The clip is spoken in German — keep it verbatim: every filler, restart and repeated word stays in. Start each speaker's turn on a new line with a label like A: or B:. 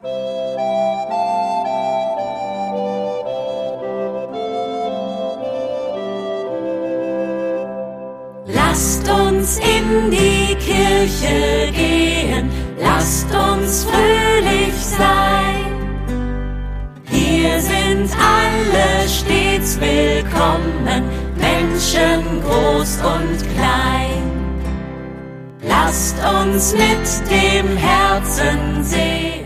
A: Lasst uns in die Kirche gehen, lasst uns fröhlich sein. Hier sind alle stets willkommen, Menschen groß und klein. Lasst uns mit dem Herzen sehen,